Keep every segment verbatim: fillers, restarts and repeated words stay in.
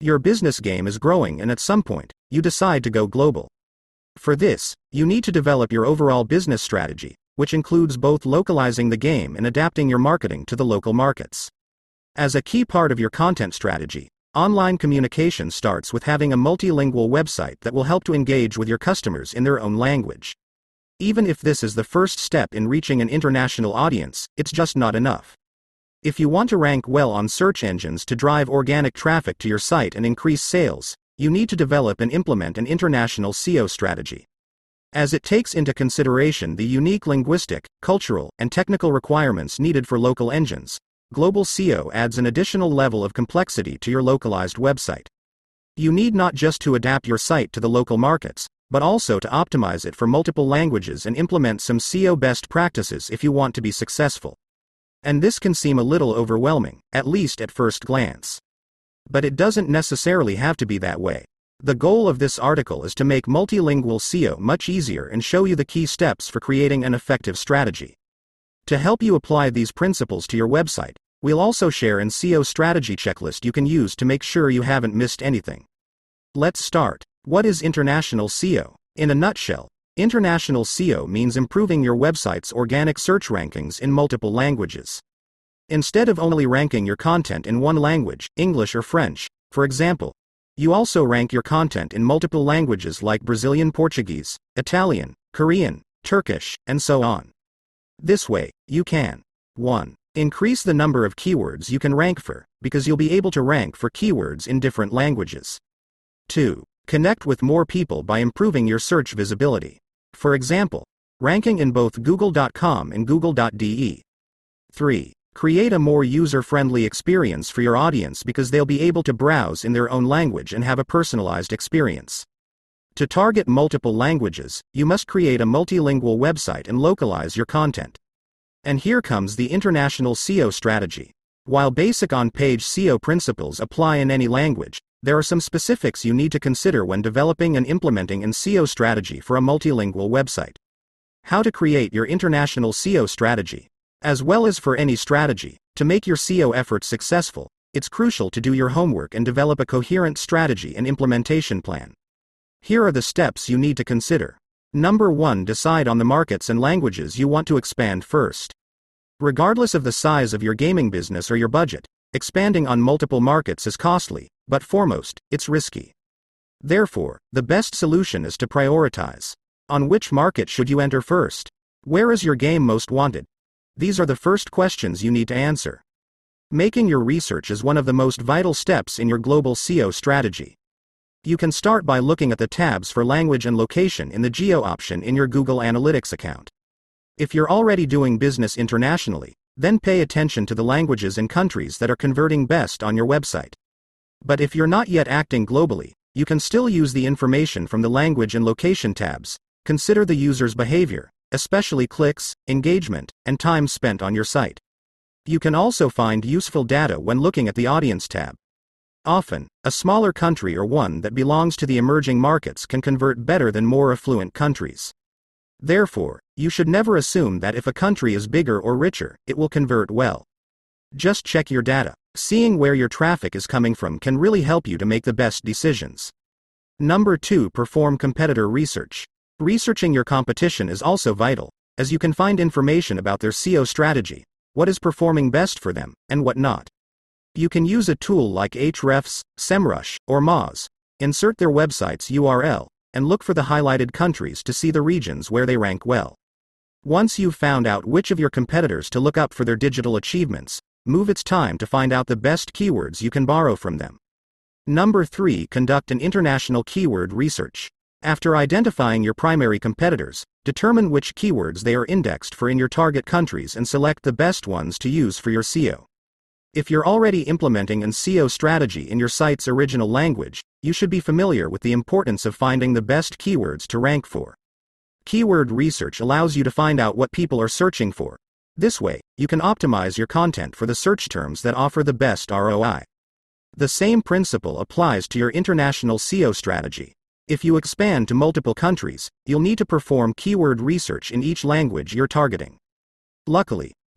Your business game is growing and at some point, you decide to go global. For this, you need to develop your overall business strategy, which includes both localizing the game and adapting your marketing to the local markets. As a key part of your content strategy, online communication starts with having a multilingual website that will help to engage with your customers in their own language. Even if this is the first step in reaching an international audience, it's just not enough. If you want to rank well on search engines to drive organic traffic to your site and increase sales, you need to develop and implement an international S E O strategy. As it takes into consideration the unique linguistic, cultural, and technical requirements needed for local engines, global S E O adds an additional level of complexity to your localized website. You need not just to adapt your site to the local markets, but also to optimize it for multiple languages and implement some S E O best practices if you want to be successful. And this can seem a little overwhelming, at least at first glance. But it doesn't necessarily have to be that way. The goal of this article is to make multilingual S E O much easier and show you the key steps for creating an effective strategy. To help you apply these principles to your website, we'll also share an S E O strategy checklist you can use to make sure you haven't missed anything. Let's start. What is international S E O? In a nutshell, international S E O means improving your website's organic search rankings in multiple languages. Instead of only ranking your content in one language, English or French, for example, you also rank your content in multiple languages like Brazilian Portuguese, Italian, Korean, Turkish, and so on. This way, you can one. Increase the number of keywords you can rank for, because you'll be able to rank for keywords in different languages. two. Connect with more people by improving your search visibility. For example, ranking in both google dot com and google dot d e. three. Create a more user-friendly experience for your audience because they'll be able to browse in their own language and have a personalized experience. To target multiple languages, you must create a multilingual website and localize your content. And here comes the international S E O strategy. While basic on-page S E O principles apply in any language, there are some specifics you need to consider when developing and implementing an S E O strategy for a multilingual website. How to create your international S E O strategy. As well as for any strategy, to make your S E O efforts successful, it's crucial to do your homework and develop a coherent strategy and implementation plan. Here are the steps you need to consider. Number one. Decide on the markets and languages you want to expand first. Regardless of the size of your gaming business or your budget, expanding on multiple markets is costly, but foremost, it's risky. Therefore, the best solution is to prioritize. On which market should you enter first? Where is your game most wanted? These are the first questions you need to answer. Making your research is one of the most vital steps in your global S E O strategy. You can start by looking at the tabs for language and location in the Geo option in your Google Analytics account. If you're already doing business internationally, then pay attention to the languages and countries that are converting best on your website. But if you're not yet acting globally, you can still use the information from the language and location tabs. Consider the user's behavior, especially clicks, engagement, and time spent on your site. You can also find useful data when looking at the Audience tab. Often, a smaller country or one that belongs to the emerging markets can convert better than more affluent countries. Therefore, you should never assume that if a country is bigger or richer, it will convert well. Just check your data. Seeing where your traffic is coming from can really help you to make the best decisions. Number two. Perform competitor research. Researching your competition is also vital, as you can find information about their S E O strategy, what is performing best for them, and what not. You can use a tool like Ahrefs, SEMrush, or Moz. Insert their website's U R L, and look for the highlighted countries to see the regions where they rank well. Once you've found out which of your competitors to look up for their digital achievements, move it's time to find out the best keywords you can borrow from them. Number three. Conduct an international keyword research. After identifying your primary competitors, determine which keywords they are indexed for in your target countries and select the best ones to use for your S E O. If you're already implementing an S E O strategy in your site's original language, you should be familiar with the importance of finding the best keywords to rank for. Keyword research allows you to find out what people are searching for. This way, you can optimize your content for the search terms that offer the best R O I. The same principle applies to your international S E O strategy. If you expand to multiple countries, you'll need to perform keyword research in each language you're targeting. Luckily, the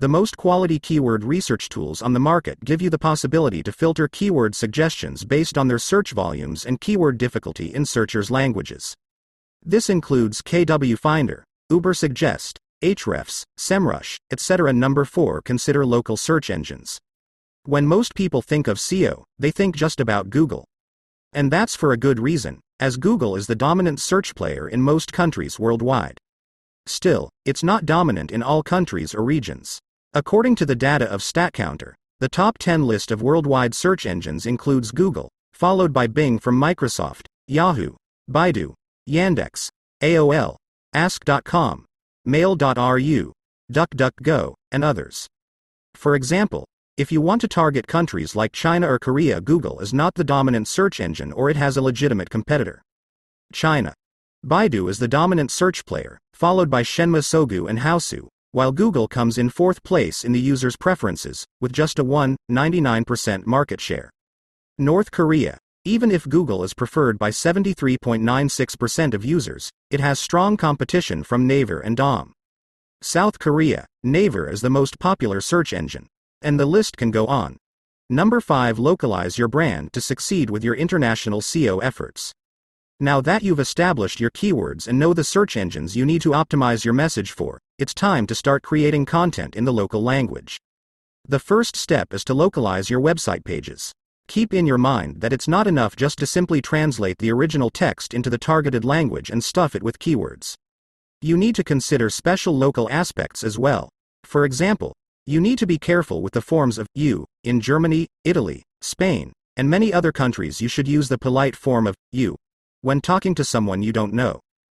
the most quality keyword research tools on the market give you the possibility to filter keyword suggestions based on their search volumes and keyword difficulty in searchers' languages. This includes K W Finder, Ubersuggest, Ahrefs, SEMrush, et cetera. Number four. Consider local search engines. When most people think of S E O, they think just about Google. And that's for a good reason, as Google is the dominant search player in most countries worldwide. Still, it's not dominant in all countries or regions. According to the data of StatCounter, the top ten list of worldwide search engines includes Google, followed by Bing from Microsoft, Yahoo, Baidu, Yandex, A O L, Ask dot com, Mail dot R U, DuckDuckGo, and others. For example, if you want to target countries like China or Korea, Google is not the dominant search engine or it has a legitimate competitor. China. Baidu is the dominant search player, followed by Shenma Sogu and Haosu, while Google comes in fourth place in the user's preferences, with just a one point nine nine percent market share. North Korea. Even if Google is preferred by seventy-three point nine six percent of users, it has strong competition from Naver and Dom. South Korea. Naver is the most popular search engine. And the list can go on. Number five. Localize your brand to succeed with your international S E O efforts. Now that you've established your keywords and know the search engines you need to optimize your message for, it's time to start creating content in the local language. The first step is to localize your website pages. Keep in your mind that it's not enough just to simply translate the original text into the targeted language and stuff it with keywords. You need to consider special local aspects as well. For example, you need to be careful with the forms of you. In Germany, Italy, Spain, and many other countries, you should use the polite form of you when talking to someone you don't know.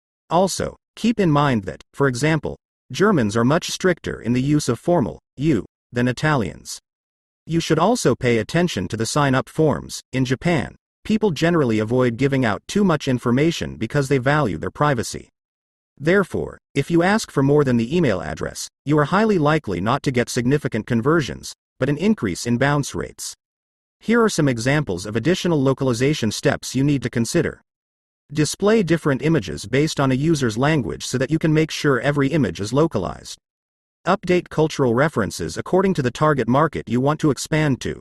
Also, keep in mind that, for example, Germans are much stricter in the use of formal you than Italians. You should also pay attention to the sign-up forms. In Japan, people generally avoid giving out too much information because they value their privacy. Therefore, if you ask for more than the email address, you are highly likely not to get significant conversions, but an increase in bounce rates. Here are some examples of additional localization steps you need to consider. Display different images based on a user's language so that you can make sure every image is localized. Update cultural references according to the target market you want to expand to.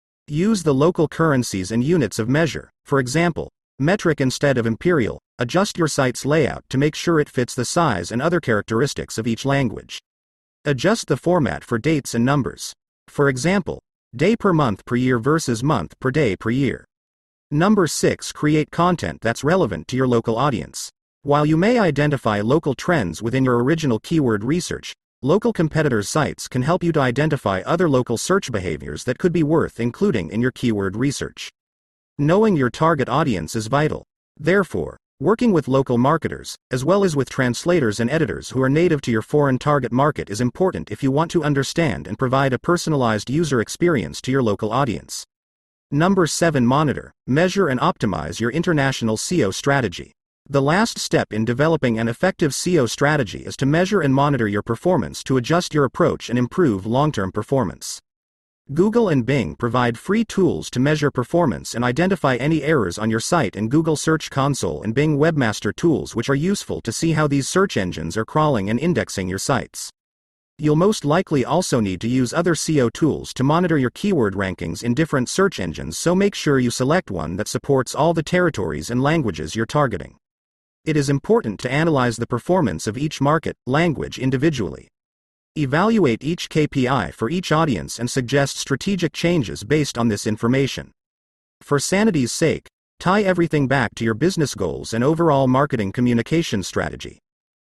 Use the local currencies and units of measure, for example, metric instead of imperial. Adjust your site's layout to make sure it fits the size and other characteristics of each language. Adjust the format for dates and numbers. For example, day per month per year versus month per day per year. Number six. Create content that's relevant to your local audience. While you may identify local trends within your original keyword research, local competitors' sites can help you to identify other local search behaviors that could be worth including in your keyword research. Knowing your target audience is vital. Therefore, working with local marketers, as well as with translators and editors who are native to your foreign target market, is important if you want to understand and provide a personalized user experience to your local audience. Number seven. Monitor, measure and optimize your international S E O strategy. The last step in developing an effective S E O strategy is to measure and monitor your performance to adjust your approach and improve long-term performance. Google and Bing provide free tools to measure performance and identify any errors on your site, and Google Search Console and Bing Webmaster Tools, which are useful to see how these search engines are crawling and indexing your sites. You'll most likely also need to use other S E O tools to monitor your keyword rankings in different search engines, so make sure you select one that supports all the territories and languages you're targeting. It is important to analyze the performance of each market, language individually. Evaluate each K P I for each audience and suggest strategic changes based on this information. For sanity's sake, tie everything back to your business goals and overall marketing communication strategy.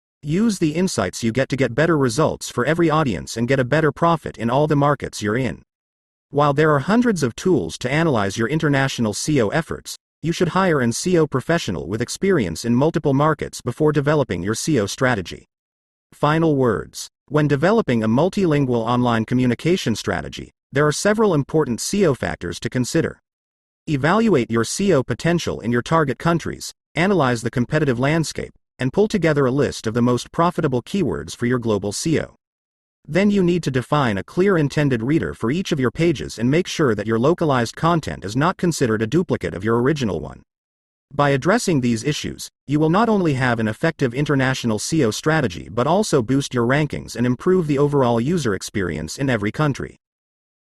Use the insights you get to get better results for every audience and get a better profit in all the markets you're in. While there are hundreds of tools to analyze your international S E O efforts, you should hire an S E O professional with experience in multiple markets before developing your S E O strategy. Final words. When developing a multilingual online communication strategy, there are several important S E O factors to consider. Evaluate your S E O potential in your target countries, analyze the competitive landscape, and pull together a list of the most profitable keywords for your global S E O. Then you need to define a clear intended reader for each of your pages and make sure that your localized content is not considered a duplicate of your original one. By addressing these issues, you will not only have an effective international S E O strategy but also boost your rankings and improve the overall user experience in every country.